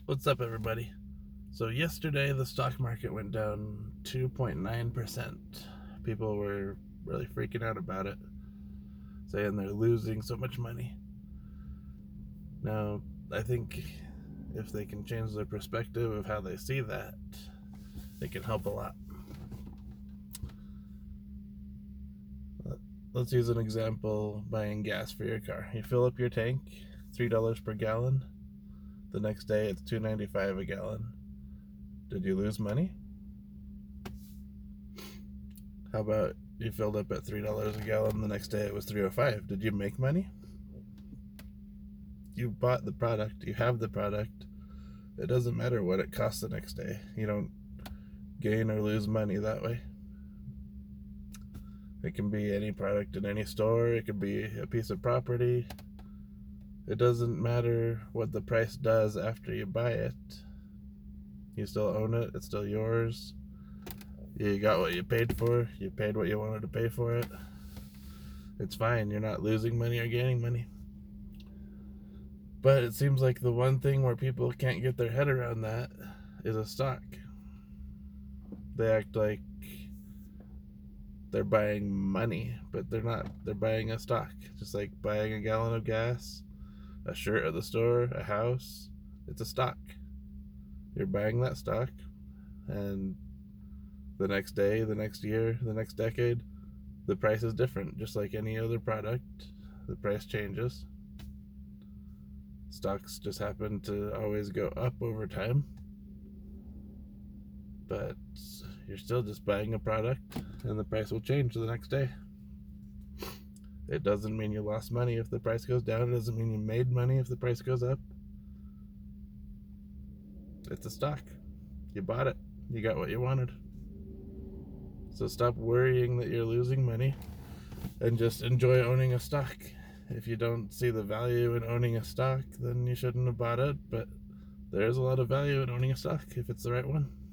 What's up, everybody? So yesterday the stock market went down 2.9%. People were really freaking out about it, saying they're losing so much money. Now, I think if they can change their perspective of how they see that, it can help a lot. Let's use an example: buying gas for your car. You fill up your tank, $3 per gallon. The next day it's $2.95 a gallon. Did you lose money? How about you filled up at $3 a gallon, the next day it was $3.05? Did you make money? You bought the product, you have the product. It doesn't matter what it costs the next day. You don't gain or lose money that way. It can be any product in any store, it could be a piece of property. It doesn't matter what the price does after you buy it. You still own it, it's still yours. You got what you paid for, you paid what you wanted to pay for it. It's fine, you're not losing money or gaining money. But it seems like the one thing where people can't get their head around that is a stock. They act like they're buying money, but they're not. They're buying a stock. Just like buying a gallon of gas, a shirt at the store, a house. It's a stock. You're buying that stock, and the next day, the next year, the next decade, the price is different. Just like any other product, the price changes. Stocks just happen to always go up over time, but you're still just buying a product, and the price will change the next day. It doesn't mean you lost money if the price goes down. It doesn't mean you made money if the price goes up. It's a stock. You bought it. You got what you wanted. So stop worrying that you're losing money and just enjoy owning a stock. If you don't see the value in owning a stock, then you shouldn't have bought it, but there is a lot of value in owning a stock if it's the right one.